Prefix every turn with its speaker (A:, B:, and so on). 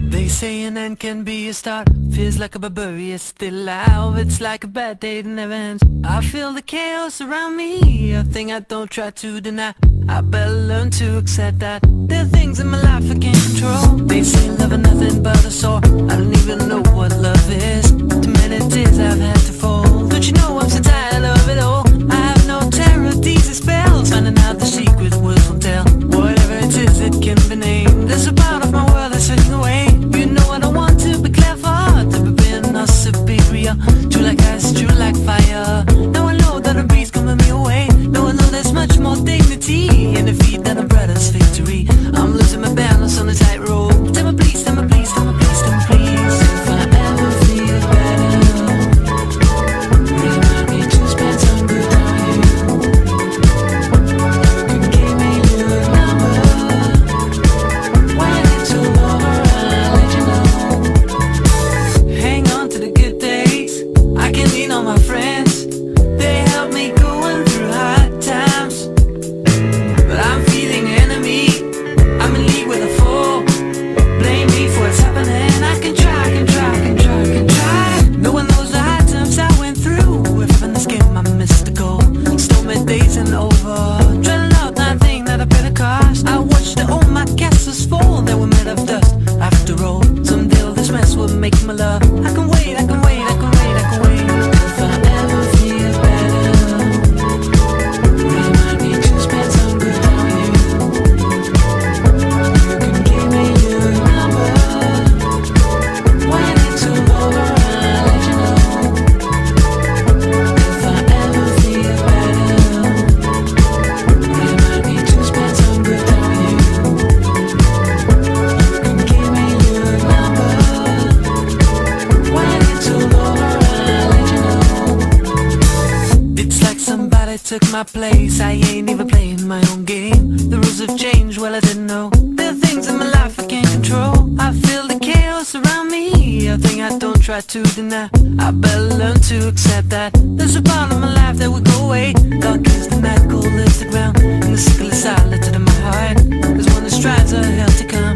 A: They say an end can be a start. Feels like a barbarian still alive. It's like a bad day that never ends. I feel the chaos around me, a thing I don't try to deny. I better learn to accept that there are things in my life I can't control. They say love is nothing but a sore. I don't even know what love is. Too many tears I've had to fall. Don't you know I'm so tired of it all? I have no terror of these spells. Finding out the secret words won't tell. Whatever it is, it can be named. There's a part of my world that's fading away. You know I don't want to be clever, to be being or superior. True like ice, true like fire. Now I know that a breeze coming me away. Now I know there's much more dignity in defeat than a brother's victory. I'm losing my balance on the tightrope. Tell me please, tell me please, tell me please, tell me please. If I ever feel better, remind me to spend some good on you. You can give me your number. When it's all over, I'll let you know. Hang on to the good days. I can lean on my friends. They help me going through hard times. But I'm feeling enemy. I'm in league with a fool. Blame me for what's happening. I can try, I can try, I can try, I can try. No one knows the hard times I went through. If in this game I missed the goal. Stormy days and over. Drilling out nothing that I paid the cost. I watched all my castles fall. They were made of dust. After all, someday all this mess will make my love. I can wait, I can wait, I can wait, I can wait. If I ever feel better, remind me to spend some good on you. You can give me your number. When it's all over, I'll let you know. If I ever feel better, remind me to spend some good on you. You can give me your number. When it's all over, I'll let you know. It's like somebody took my place. I ain't even playing my own game. The rules have changed, well I didn't know. There are things in my life I can't control. I feel the chaos around me, a thing I don't try to deny. I better learn to accept that there's a part of my life that will go away. Dark is the night, cold is the ground, and the sickle is silent in my heart. There's one that strives a hell to come.